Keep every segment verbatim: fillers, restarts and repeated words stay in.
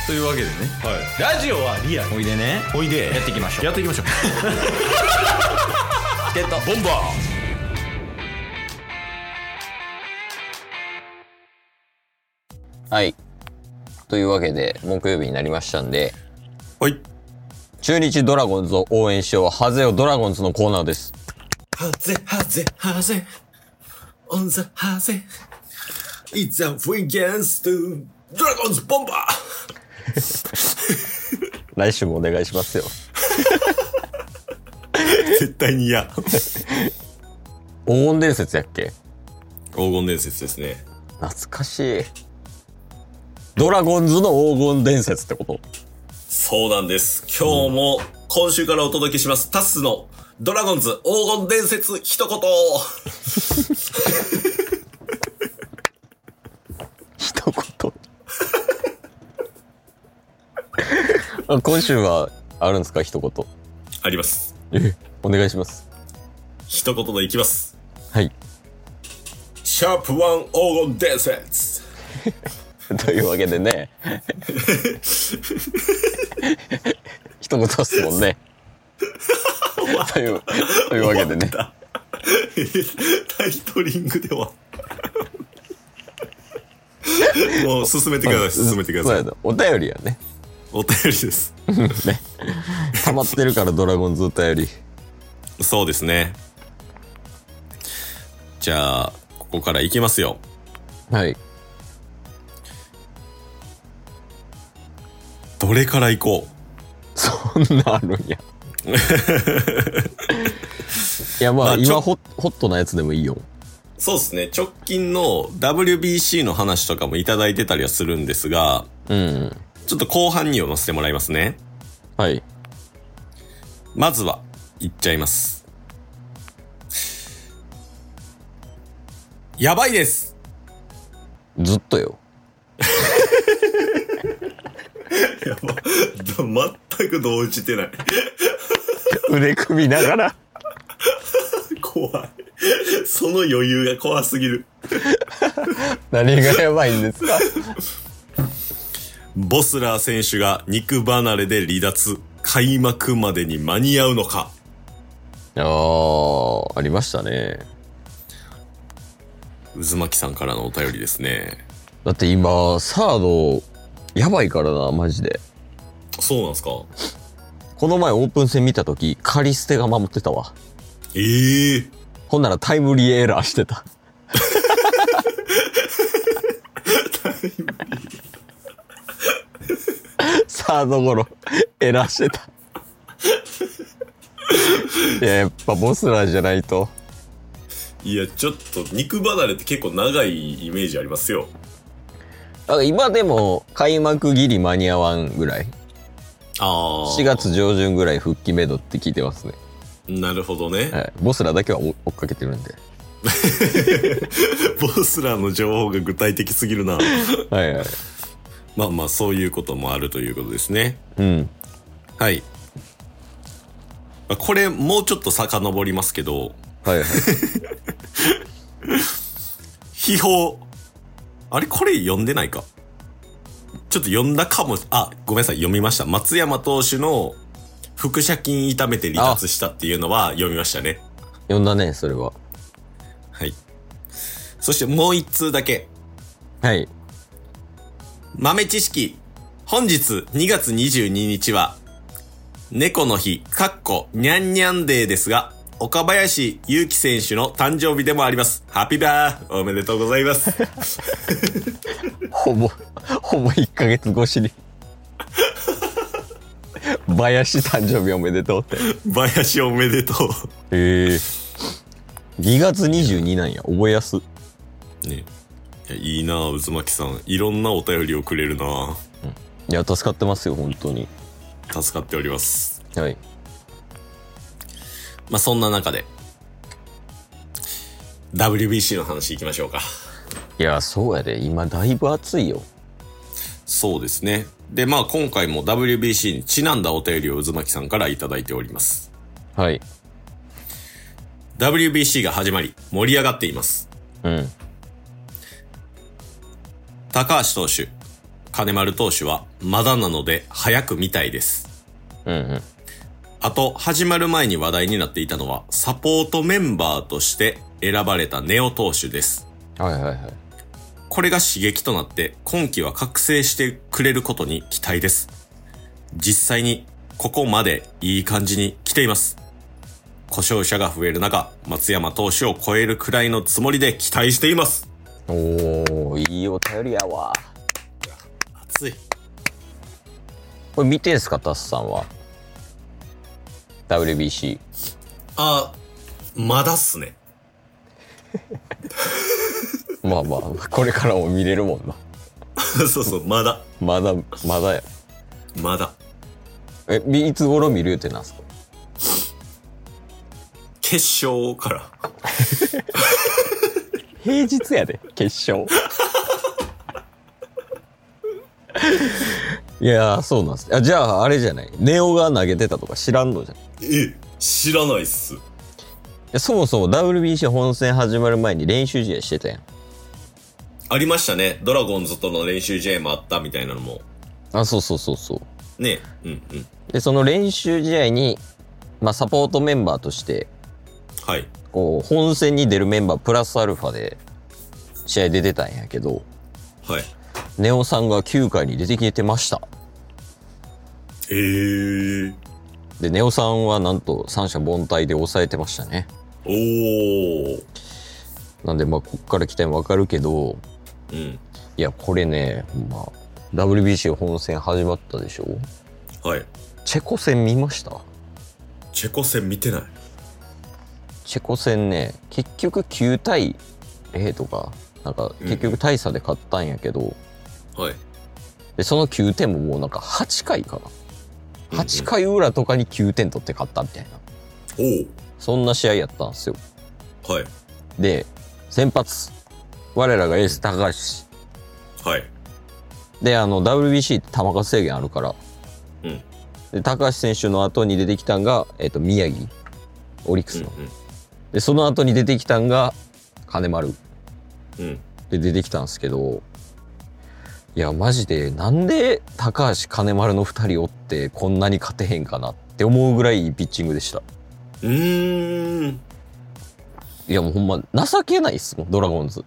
というわけでね、 はい、ラジオはリアル。 おいでね、 おいでやっていきましょう。 やっていきましょうゲットボンバー。はい。というわけで木曜日になりましたんで、 はい、 中日ドラゴンズを応援しようハゼよドラゴンズのコーナーです。 ハゼハゼハゼオンザハゼイザフィゲンストドラゴンズボンバー来週もお願いしますよ絶対に嫌。 黄金伝説やっけ。 黄金伝説ですね。 懐かしい。ドラゴンズの黄金伝説ってこと。 そうなんです。今日も今週からお届けします、タスのドラゴンズ黄金伝説一言一言今週はあるんですか一言。 あります。 え、お願いします。 一言でいきます。 はい。 シャープワン黄金伝説というわけでね一言っすもんねというというわけでねタイトリングではもう進めてください。進めてください。 お便りやね。 お便りですね。溜まってるからドラゴンズお便り。 そうですね。じゃあここからいきますよ。 はい。 どれからいこう。 そんなあるんやいやまあ、まあ、今ホットなやつでもいいよ。 そうですね。直近の ダブリュービーシー の話とかもいただいてたりはするんですが、 うん、 ちょっと後半にを載せてもらいますね。 はい。 まずは言っちゃいます。やばいです。 ずっとよやば全く動じてない腕組みながら怖い。その余裕が怖すぎる何がやばいんですか。 ボスラー選手が肉離れで離脱、開幕までに間に合うのか。 あー、ありましたね。 渦巻さんからのお便りですね。 だって今サードやばいからなマジで。 そうなんですか。 この前オープン戦見た時カリステが守ってたわ。 ええー、 ほんならタイムリーエラーしてたタイムリーサードゴロエラーしてたいや、やっぱボスラーじゃないと。 いやちょっと肉離れって結構長いイメージありますよ。 あ、今でも開幕ギリ間に合わんぐらい。 ああ。 しがつ上旬ぐらい復帰めどって聞いてますね。 なるほどね。 はい、ボスラーだけは追っかけてるんでボスラーの情報が具体的すぎるなはいはい。 まあまあそういうこともあるということですね。 うん。 はい。これもうちょっと遡りますけど、 はいはい秘宝、あれこれ読んでないか。ちょっと読んだかも。あ、ごめんなさい、読みました。松山投手の腹斜筋痛めて離脱したっていうのは読みましたね。 読んだねそれは。 はい。そしてもう一通だけ。 はい。 豆知識。本日にがつにじゅうににちは猫の日、かっこにゃんにゃんデーですが、岡林勇希選手の誕生日でもあります。ハッピーバーおめでとうございますほぼほぼいっかげつ越しに林誕生日おめでとうって。 林おめでとうへえ。にがつにじゅうになんや。覚えやすね。 いや、いいなぁ、渦巻さん。いろんなお便りをくれるなぁ、 うん、いや助かってますよ本当に。 助かっております。 はい。 まあそんな中で ダブリュービーシー の話いきましょうか。 いやそうやで今だいぶ暑いよ。 そうですね。でまあ今回も ダブリュービーシー にちなんだお便りを渦巻さんからいただいております。 はい。 ダブリュービーシー が始まり盛り上がっています。 うん。 高橋投手金丸投手はまだなので早く見たいです。 うんうん。 あと、始まる前に話題になっていたのは、サポートメンバーとして選ばれたネオ投手です。 はいはいはい。 これが刺激となって今季は覚醒してくれることに期待です。実際にここまでいい感じに来ています。故障者が増える中、松山投手を超えるくらいのつもりで期待しています。 おー、いいお便りやわ。 熱い。 これ見てんすか、タスさんは。ダブリュービーシー。 あ、まだっすね。 まあまあ、これからも見れるもんな。 そうそう、まだ。 まだ、まだや。 まだ。 え、いつ頃見るってなんすか？ 決勝から。 平日やで、決勝。いやー、そうなんす。あ、じゃあ、あれじゃない。ネオが投げてたとか知らんのじゃん。 え、知らないっす。いや、そもそも ダブリュービーシー 本戦始まる前に練習試合してたやん。 ありましたね。ドラゴンズとの練習試合もあったみたいなのも。 あ、そうそうそうそう。 ね、うんうん。 で、その練習試合に、まあ、サポートメンバーとして、 はい。 こう、本戦に出るメンバープラスアルファで、試合出てたんやけど、 はい。 ネオさんがきゅうかいに出てきてました。 えー。 で、ネオさんはなんと三者凡退で抑えてましたね。 おー。 なんで、まあ、こっから期待もわかるけど、 うん。 いや、これね、まあ、ダブリュービーシー 本戦始まったでしょ？ はい。 チェコ戦見ました？ チェコ戦見てない。 チェコ戦ね、結局きゅうたいゼロとか、なんか結局大差で勝ったんやけど、 うん、はい。 で、そのきゅうてんももうなんかはちかいかな。はちかい裏とかにきゅうてん取って勝ったみたいな。 おお。 そんな試合やったんですよ。 はい。 で、先発。我らがエース高橋。 はい。 で、あの、ダブリュービーシー って球数制限あるから。 うん。 で、高橋選手の後に出てきたんが、えっと、宮城。オリックスの。 うんうん、 で、その後に出てきたんが、金丸。 うん。 で、出てきたんですけど、いや、マジで、なんで高橋、金丸の二人おって、こんなに勝てへんかなって思うぐらいいいピッチングでした。 うーん。 いや、もうほんま、情けないっすもん、ドラゴンズ。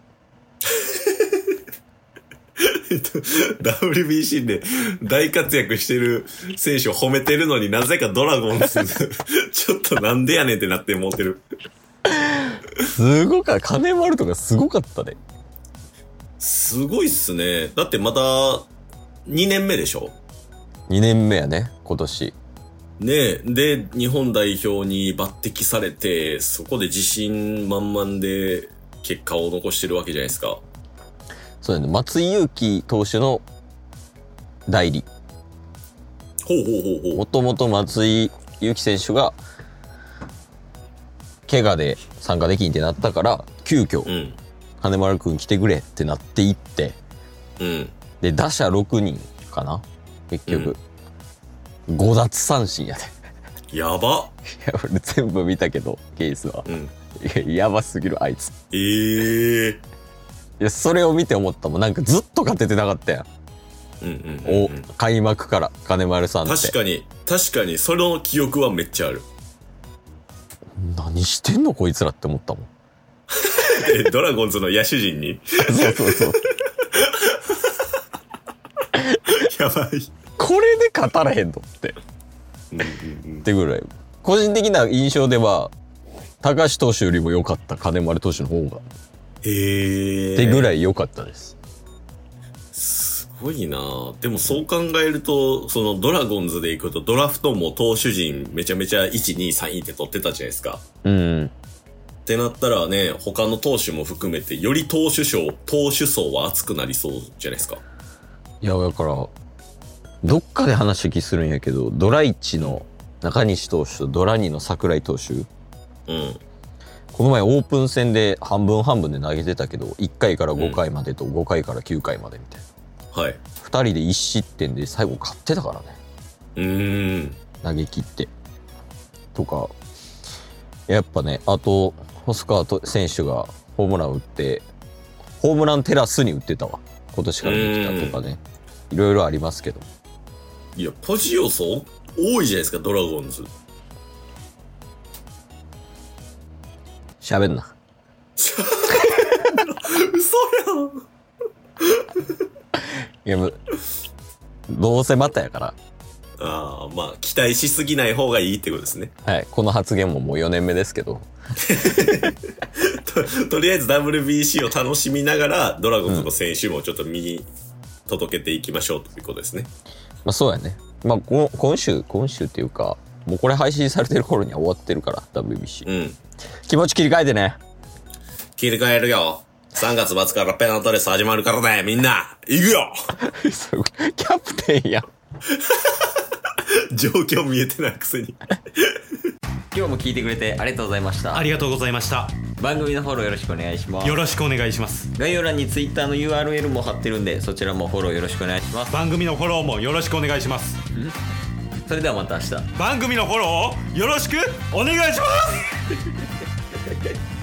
ダブリュービーシー で大活躍してる選手を褒めてるのになぜかドラゴンズちょっとなんでやねんってなって思ってる。 すごかった。金丸とかすごかったね。 すごいっすね。だってまだにねんめでしょ？ に 年目やね、今年。 ねえ。で、日本代表に抜擢されて、そこで自信満々で結果を残してるわけじゃないですか。 そうやね、松井裕樹投手の代理。 ほうほうほうほう。 もともと松井裕樹選手が、怪我で参加できんってなったから、急遽、うん、金丸くん来てくれってなっていって、 うん。 で、打者ろくにんかな結局。うん、ご奪三振やで。 やば。 いや、俺全部見たけど、ケースは。うん。いや、やばすぎる、あいつ。 ええー。 いや、それを見て思ったもん。なんかずっと勝ててなかったやん。 うんうんうん、うん。 お、開幕から、金丸さんって。 確かに、確かに、その記憶はめっちゃある。 何してんのこいつらって思ったもん。 え、ドラゴンズの野手陣にそうそうそう。 やばい。 これで勝たれへんのって。うんうんうん、ってぐらい。個人的な印象では、高橋投手よりも良かった金丸投手の方が。 へー。 ってぐらい良かったです。 すごいなぁ。でもそう考えると、そのドラゴンズで行くとドラフトも投手陣めちゃめちゃいち、に、さんいって取ってたじゃないですか。 うん。 ってなったらね、他の投手も含めて、より投手層、投手層は厚くなりそうじゃないですか。 いや、だから、どっかで話聞きするんやけど、ドラいちの中西投手とドラにの桜井投手。 うん。 この前オープン戦で半分半分で投げてたけど、いっかいからごかいまでとごかいからきゅうかいまでみたいな。 はい。 ふたりでいち失点で最後勝ってたからね。 うーん。 投げ切って。とか、やっぱね、あと、細川選手がホームラン打って、ホームランテラスに打ってたわ。今年からできたとかね。 いろいろありますけど。 いや、ポジ要素多いじゃないですか、ドラゴンズ。 喋んな。 嘘やん。 いや、もうどうせまたやから。 ああ、まあ、期待しすぎない方がいいってことですね。 はい。この発言ももうよねんめですけど。 と, とりあえず ダブリュービーシー を楽しみながら、ドラゴンズの選手もちょっと見に届けていきましょうということですね。 まあそうやね。まあこ今週、今週っていうか、もうこれ配信されてる頃には終わってるから、ダブリュービーシー。 うん。 気持ち切り替えてね。 切り替えるよ。さんがつ末からペナントレース始まるからね、みんな、行くよキャプテンやん。 状況見えてないくせに。 今日も聞いてくれてありがとうございました。 ありがとうございました。 番組のフォローよろしくお願いします。 よろしくお願いします。 概要欄に Twitter の ユーアールエル も貼ってるんで、そちらもフォローよろしくお願いします。 番組のフォローもよろしくお願いします。 それではまた明日。 番組のフォローをよろしくお願いします。